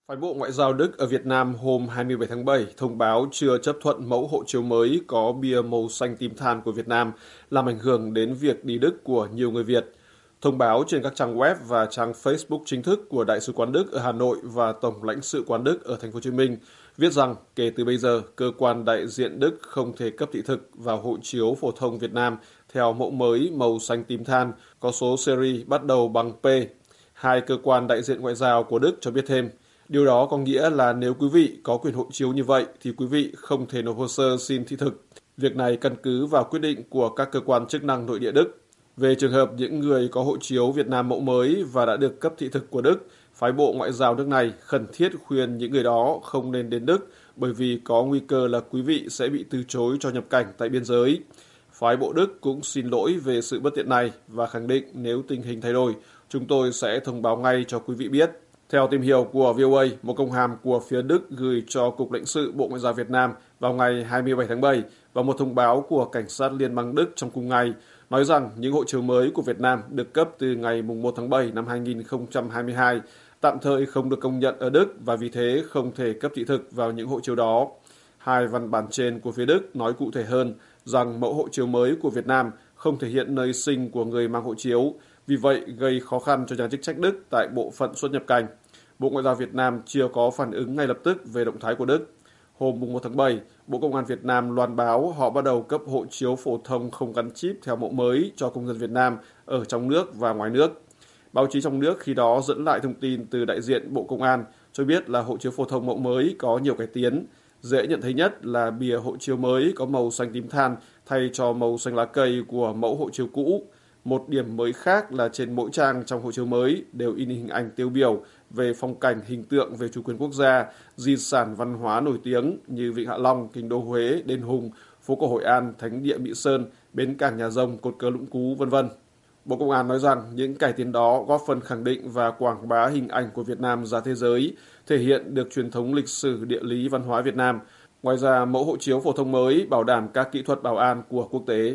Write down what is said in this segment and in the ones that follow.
Phái bộ Ngoại giao Đức ở Việt Nam hôm 27 tháng 7 thông báo chưa chấp thuận mẫu hộ chiếu mới có bìa màu xanh tím than của Việt Nam, làm ảnh hưởng đến việc đi Đức của nhiều người Việt. Thông báo trên các trang web và trang Facebook chính thức của Đại sứ quán Đức ở Hà Nội và Tổng lãnh sự quán Đức ở Thành phố Hồ Chí Minh viết rằng kể từ bây giờ, cơ quan đại diện Đức không thể cấp thị thực vào hộ chiếu phổ thông Việt Nam theo mẫu mới màu xanh tím than có số series bắt đầu bằng P. Hai cơ quan đại diện ngoại giao của Đức cho biết thêm, điều đó có nghĩa là nếu quý vị có quyền hộ chiếu như vậy thì quý vị không thể nộp hồ sơ xin thị thực. Việc này căn cứ vào quyết định của các cơ quan chức năng nội địa Đức. Về trường hợp những người có hộ chiếu Việt Nam mẫu mới và đã được cấp thị thực của Đức, phái bộ ngoại giao nước này khẩn thiết khuyên những người đó không nên đến Đức bởi vì có nguy cơ là quý vị sẽ bị từ chối cho nhập cảnh tại biên giới. Phái bộ Đức cũng xin lỗi về sự bất tiện này và khẳng định nếu tình hình thay đổi, chúng tôi sẽ thông báo ngay cho quý vị biết. Theo tìm hiểu của VOA, một công hàm của phía Đức gửi cho Cục lãnh sự Bộ Ngoại giao Việt Nam vào ngày 27 tháng 7 và một thông báo của Cảnh sát Liên bang Đức trong cùng ngày nói rằng những hộ chiếu mới của Việt Nam được cấp từ ngày 1 tháng 7 năm 2022 tạm thời không được công nhận ở Đức và vì thế không thể cấp thị thực vào những hộ chiếu đó. Hai văn bản trên của phía Đức nói cụ thể hơn rằng mẫu hộ chiếu mới của Việt Nam không thể hiện nơi sinh của người mang hộ chiếu, vì vậy gây khó khăn cho nhà chức trách Đức tại bộ phận xuất nhập cảnh. Bộ Ngoại giao Việt Nam chưa có phản ứng ngay lập tức về động thái của Đức. Hôm 1 tháng 7, Bộ Công an Việt Nam loan báo họ bắt đầu cấp hộ chiếu phổ thông không gắn chip theo mẫu mới cho công dân Việt Nam ở trong nước và ngoài nước. Báo chí trong nước khi đó dẫn lại thông tin từ đại diện Bộ Công an cho biết là hộ chiếu phổ thông mẫu mới có nhiều cải tiến. Dễ nhận thấy nhất là bìa hộ chiếu mới có màu xanh tím than thay cho màu xanh lá cây của mẫu hộ chiếu cũ. Một điểm mới khác là trên mỗi trang trong hộ chiếu mới đều in hình ảnh tiêu biểu về phong cảnh, hình tượng về chủ quyền quốc gia, di sản văn hóa nổi tiếng như Vịnh Hạ Long, Kinh đô Huế, Đền Hùng, phố cổ Hội An, Thánh địa Mỹ Sơn, bến cảng Nhà Rồng, cột cờ Lũng Cú, v.v. Bộ Công an nói rằng những cải tiến đó góp phần khẳng định và quảng bá hình ảnh của Việt Nam ra thế giới, thể hiện được truyền thống lịch sử, địa lý, văn hóa Việt Nam. Ngoài ra, mẫu hộ chiếu phổ thông mới bảo đảm các kỹ thuật bảo an của quốc tế.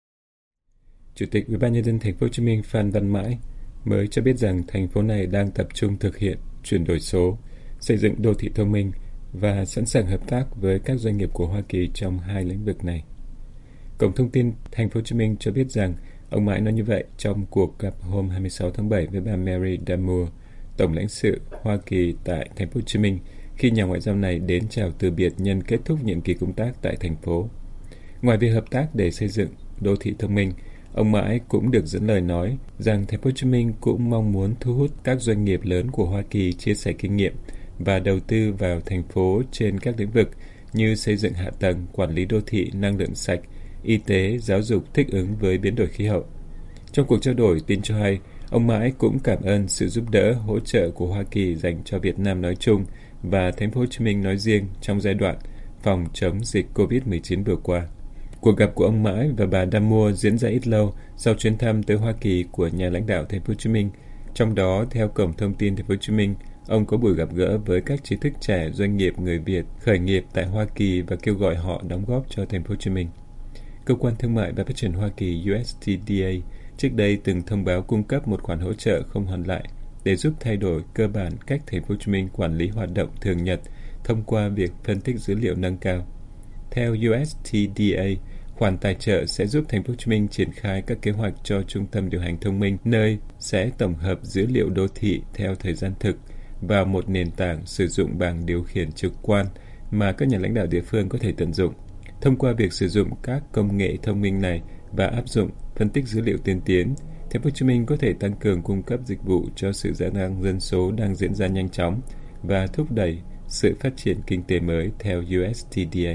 Chủ tịch Ủy ban nhân dân Thành phố Hồ Chí Minh Phan Văn Mãi mới cho biết rằng thành phố này đang tập trung thực hiện chuyển đổi số, xây dựng đô thị thông minh và sẵn sàng hợp tác với các doanh nghiệp của Hoa Kỳ trong hai lĩnh vực này. Cổng thông tin Thành phố Hồ Chí Minh cho biết rằng ông Mãi nói như vậy trong cuộc gặp hôm 26 tháng 7 với bà Mary Damour, Tổng lãnh sự Hoa Kỳ tại Thành phố Hồ Chí Minh, khi nhà ngoại giao này đến chào từ biệt nhân kết thúc nhiệm kỳ công tác tại thành phố. Ngoài việc hợp tác để xây dựng đô thị thông minh, ông Mãi cũng được dẫn lời nói rằng Thành phố Hồ Chí Minh cũng mong muốn thu hút các doanh nghiệp lớn của Hoa Kỳ chia sẻ kinh nghiệm và đầu tư vào thành phố trên các lĩnh vực như xây dựng hạ tầng, quản lý đô thị, năng lượng sạch, y tế, giáo dục thích ứng với biến đổi khí hậu. Trong cuộc trao đổi, tin cho hay, ông Mãi cũng cảm ơn sự giúp đỡ, hỗ trợ của Hoa Kỳ dành cho Việt Nam nói chung và Thành phố Hồ Chí Minh nói riêng trong giai đoạn phòng chống dịch COVID-19 vừa qua. Cuộc gặp của ông Mãi và bà Damour diễn ra ít lâu sau chuyến thăm tới Hoa Kỳ của nhà lãnh đạo Thành phố Hồ Chí Minh. Trong đó, theo Cổng thông tin Thành phố Hồ Chí Minh, ông có buổi gặp gỡ với các trí thức trẻ, doanh nghiệp người Việt khởi nghiệp tại Hoa Kỳ và kêu gọi họ đóng góp cho Thành phố Hồ Chí Minh. Cơ quan Thương mại và Phát triển Hoa Kỳ USTDA trước đây từng thông báo cung cấp một khoản hỗ trợ không hoàn lại để giúp thay đổi cơ bản cách Thành phố Hồ Chí Minh quản lý hoạt động thường nhật thông qua việc phân tích dữ liệu nâng cao. Theo USTDA, khoản tài trợ sẽ giúp Thành phố Hồ Chí Minh triển khai các kế hoạch cho trung tâm điều hành thông minh, nơi sẽ tổng hợp dữ liệu đô thị theo thời gian thực vào một nền tảng sử dụng bảng điều khiển trực quan mà các nhà lãnh đạo địa phương có thể tận dụng. Thông qua việc sử dụng các công nghệ thông minh này và áp dụng phân tích dữ liệu tiên tiến, Thành phố Hồ Chí Minh có thể tăng cường cung cấp dịch vụ cho sự gia tăng dân số đang diễn ra nhanh chóng và thúc đẩy sự phát triển kinh tế mới theo USTDA.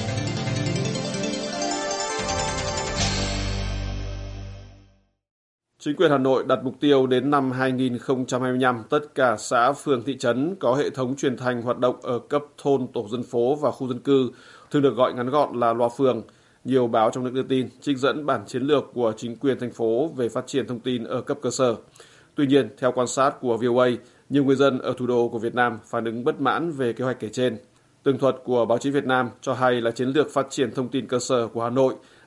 Chính quyền Hà Nội đặt mục tiêu đến năm 2025, tất cả xã, phường, thị trấn có hệ thống truyền thanh hoạt động ở cấp thôn, tổ dân phố và khu dân cư, thường được gọi ngắn gọn là loa phường. Nhiều báo trong nước đưa tin, trích dẫn bản chiến lược của chính quyền thành phố về phát triển thông tin ở cấp cơ sở. Tuy nhiên, theo quan sát của VOA, nhiều người dân ở thủ đô của Việt Nam phản ứng bất mãn về kế hoạch kể trên. Tường thuật của báo chí Việt Nam cho hay là chiến lược phát triển thông tin cơ sở của Hà Nội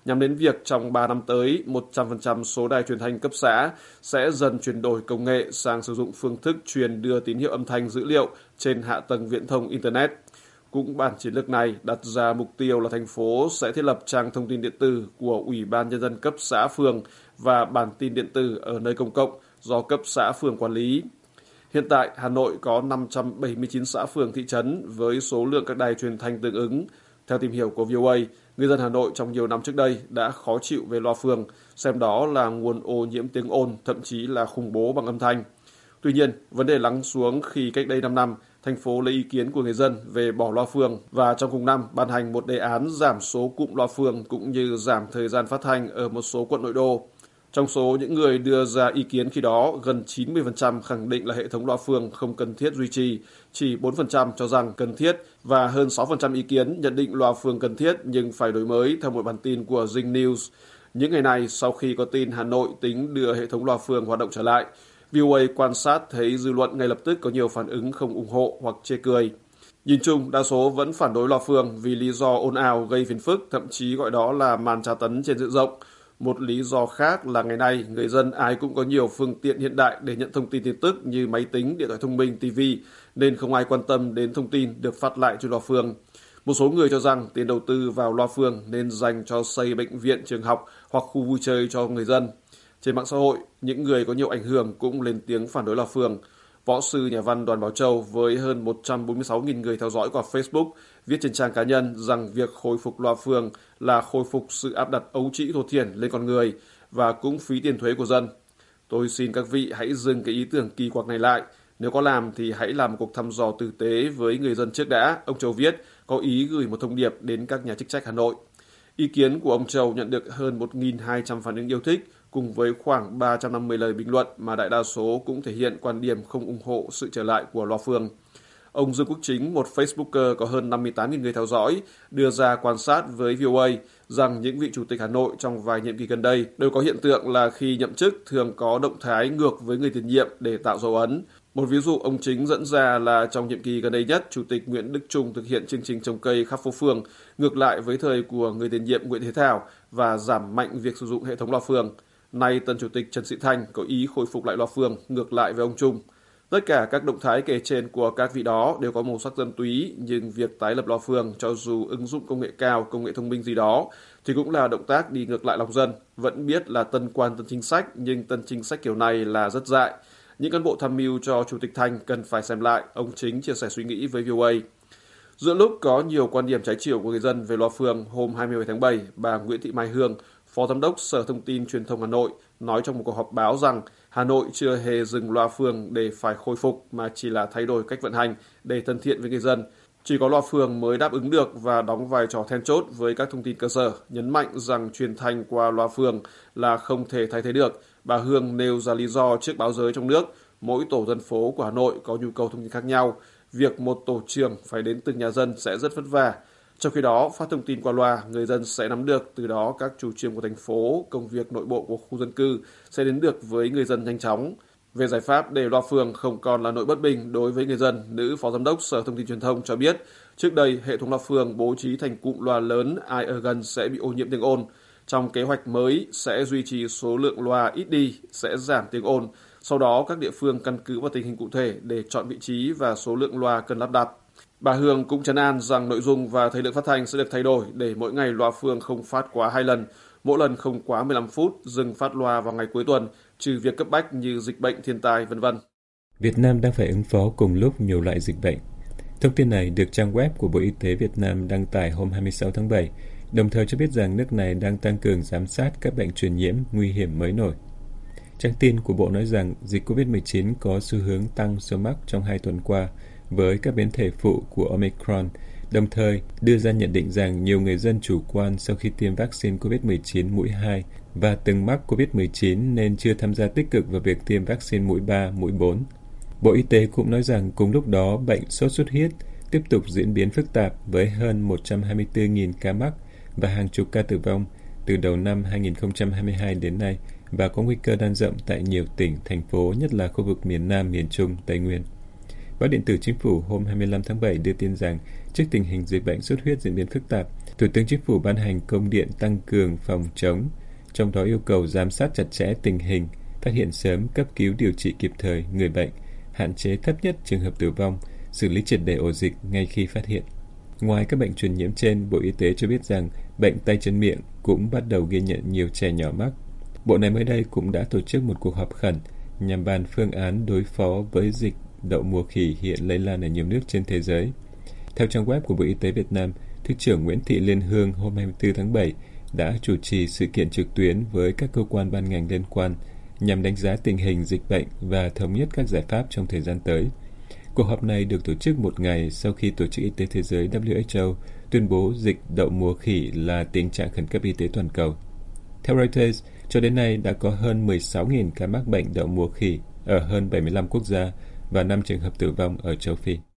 nhằm đến việc trong 3 năm tới, 100% số đài truyền thanh cấp xã sẽ dần chuyển đổi công nghệ sang sử dụng phương thức truyền đưa tín hiệu âm thanh dữ liệu trên hạ tầng viễn thông Internet. Cũng bản chiến lược này đặt ra mục tiêu là thành phố sẽ thiết lập trang thông tin điện tử của Ủy ban Nhân dân cấp xã phường và bản tin điện tử ở nơi công cộng do cấp xã phường quản lý. Hiện tại, Hà Nội có 579 xã phường thị trấn với số lượng các đài truyền thanh tương ứng. Theo tìm hiểu của VOA, người dân Hà Nội trong nhiều năm trước đây đã khó chịu về loa phường, xem đó là nguồn ô nhiễm tiếng ồn, thậm chí là khủng bố bằng âm thanh. Tuy nhiên, vấn đề lắng xuống khi cách đây 5 năm, thành phố lấy ý kiến của người dân về bỏ loa phường và trong cùng năm ban hành một đề án giảm số cụm loa phường cũng như giảm thời gian phát thanh ở một số quận nội đô. Trong số những người đưa ra ý kiến khi đó, gần 90% khẳng định là hệ thống loa phường không cần thiết duy trì, chỉ 4% cho rằng cần thiết và hơn 6% ý kiến nhận định loa phường cần thiết nhưng phải đổi mới theo một bản tin của Zing News. Những ngày này, sau khi có tin Hà Nội tính đưa hệ thống loa phường hoạt động trở lại, VOA quan sát thấy dư luận ngay lập tức có nhiều phản ứng không ủng hộ hoặc chê cười. Nhìn chung, đa số vẫn phản đối loa phường vì lý do ồn ào gây phiền phức, thậm chí gọi đó là màn tra tấn trên diện rộng. Một lý do khác là ngày nay, người dân ai cũng có nhiều phương tiện hiện đại để nhận thông tin tin tức như máy tính, điện thoại thông minh, TV, nên không ai quan tâm đến thông tin được phát lại trên loa phường. Một số người cho rằng tiền đầu tư vào loa phường nên dành cho xây bệnh viện, trường học hoặc khu vui chơi cho người dân. Trên mạng xã hội, những người có nhiều ảnh hưởng cũng lên tiếng phản đối loa phường. Võ sư nhà văn Đoàn Bảo Châu với hơn 146.000 người theo dõi qua Facebook viết trên trang cá nhân rằng việc khôi phục loa phường là khôi phục sự áp đặt ấu trĩ thô thiển lên con người và cũng phí tiền thuế của dân. Tôi xin các vị hãy dừng cái ý tưởng kỳ quặc này lại. Nếu có làm thì hãy làm một cuộc thăm dò tử tế với người dân trước đã, ông Châu viết, có ý gửi một thông điệp đến các nhà chức trách Hà Nội. Ý kiến của ông Châu nhận được hơn 1.200 phản ứng yêu thích, cùng với khoảng 350 lời bình luận mà đại đa số cũng thể hiện quan điểm không ủng hộ sự trở lại của loa phường. Ông Dương Quốc Chính, một Facebooker có hơn 58.000 người theo dõi, đưa ra quan sát với VOA rằng những vị chủ tịch Hà Nội trong vài nhiệm kỳ gần đây đều có hiện tượng là khi nhậm chức thường có động thái ngược với người tiền nhiệm để tạo dấu ấn. Một ví dụ ông Chính dẫn ra là trong nhiệm kỳ gần đây nhất, Chủ tịch Nguyễn Đức Chung thực hiện chương trình trồng cây khắp phố phường, ngược lại với thời của người tiền nhiệm Nguyễn Thế Thảo và giảm mạnh việc sử dụng hệ thống loa phường. Nay tân Chủ tịch Trần Sĩ Thanh có ý khôi phục lại loa phường, ngược lại với ông Chung. Tất cả các động thái kể trên của các vị đó đều có màu sắc dân túy, nhưng việc tái lập loa phường cho dù ứng dụng công nghệ cao, công nghệ thông minh gì đó, thì cũng là động tác đi ngược lại lòng dân. Vẫn biết là tân quan tân chính sách, nhưng tân chính sách kiểu này là rất dại. Những cán bộ tham mưu cho Chủ tịch Thanh cần phải xem lại, ông Chính chia sẻ suy nghĩ với VOA. Giữa lúc có nhiều quan điểm trái chiều của người dân về loa phường, hôm 27 tháng 7, bà Nguyễn Thị Mai Hương, Phó Giám đốc Sở Thông tin Truyền thông Hà Nội, nói trong một cuộc họp báo rằng Hà Nội chưa hề dừng loa phường để phải khôi phục mà chỉ là thay đổi cách vận hành để thân thiện với người dân. Chỉ có loa phường mới đáp ứng được và đóng vai trò then chốt với các thông tin cơ sở, nhấn mạnh rằng truyền thanh qua loa phường là không thể thay thế được. Bà Hương nêu ra lý do trước báo giới trong nước, mỗi tổ dân phố của Hà Nội có nhu cầu thông tin khác nhau. Việc một tổ trưởng phải đến từng nhà dân sẽ rất vất vả. Trong khi đó, phát thông tin qua loa, người dân sẽ nắm được, từ đó các chủ trương của thành phố, công việc nội bộ của khu dân cư sẽ đến được với người dân nhanh chóng. Về giải pháp để loa phường không còn là nỗi bất bình đối với người dân, nữ Phó Giám đốc Sở Thông tin Truyền thông cho biết, trước đây hệ thống loa phường bố trí thành cụm loa lớn, ai ở gần sẽ bị ô nhiễm tiếng ồn. Trong kế hoạch mới sẽ duy trì số lượng loa ít đi, sẽ giảm tiếng ồn. Sau đó các địa phương căn cứ vào tình hình cụ thể để chọn vị trí và số lượng loa cần lắp đặt. Bà Hương cũng trấn an rằng nội dung và thời lượng phát thanh sẽ được thay đổi để mỗi ngày loa phường không phát quá 2 lần, mỗi lần không quá 15 phút, dừng phát loa vào ngày cuối tuần, trừ việc cấp bách như dịch bệnh, thiên tai, v.v. Việt Nam đang phải ứng phó cùng lúc nhiều loại dịch bệnh. Thông tin này được trang web của Bộ Y tế Việt Nam đăng tải hôm 26 tháng 7, đồng thời cho biết rằng nước này đang tăng cường giám sát các bệnh truyền nhiễm nguy hiểm mới nổi. Trang tin của Bộ nói rằng dịch COVID-19 có xu hướng tăng số mắc trong 2 tuần qua với các biến thể phụ của Omicron, đồng thời đưa ra nhận định rằng nhiều người dân chủ quan sau khi tiêm vaccine COVID-19 mũi 2 và từng mắc COVID-19 nên chưa tham gia tích cực vào việc tiêm vaccine mũi 3, mũi 4. Bộ Y tế cũng nói rằng cùng lúc đó bệnh sốt xuất huyết tiếp tục diễn biến phức tạp với hơn 124.000 ca mắc và hàng chục ca tử vong từ đầu năm 2022 đến nay và có nguy cơ lan rộng tại nhiều tỉnh, thành phố, nhất là khu vực miền Nam, miền Trung, Tây Nguyên. Báo điện tử Chính phủ hôm 25 tháng 7 đưa tin rằng trước tình hình dịch bệnh xuất huyết diễn biến phức tạp, Thủ tướng Chính phủ ban hành công điện tăng cường phòng chống, trong đó yêu cầu giám sát chặt chẽ tình hình, phát hiện sớm, cấp cứu điều trị kịp thời người bệnh, hạn chế thấp nhất trường hợp tử vong, xử lý triệt để ổ dịch ngay khi phát hiện. Ngoài các bệnh truyền nhiễm trên, Bộ Y tế cho biết rằng bệnh tay chân miệng cũng bắt đầu ghi nhận nhiều trẻ nhỏ mắc. Bộ này mới đây cũng đã tổ chức một cuộc họp khẩn nhằm bàn phương án đối phó với dịch đậu mùa khỉ hiện lây lan ở nhiều nước trên thế giới. Theo trang web của Bộ Y tế Việt Nam, Thứ trưởng Nguyễn Thị Liên Hương hôm 24 tháng 7 đã chủ trì sự kiện trực tuyến với các cơ quan ban ngành liên quan nhằm đánh giá tình hình dịch bệnh và thống nhất các giải pháp trong thời gian tới. Cuộc họp này được tổ chức một ngày sau khi Tổ chức Y tế Thế giới WHO tuyên bố dịch đậu mùa khỉ là tình trạng khẩn cấp y tế toàn cầu. Theo Reuters, cho đến nay đã có hơn 16.000 ca mắc bệnh đậu mùa khỉ ở hơn 75 quốc gia và 5 trường hợp tử vong ở châu Phi.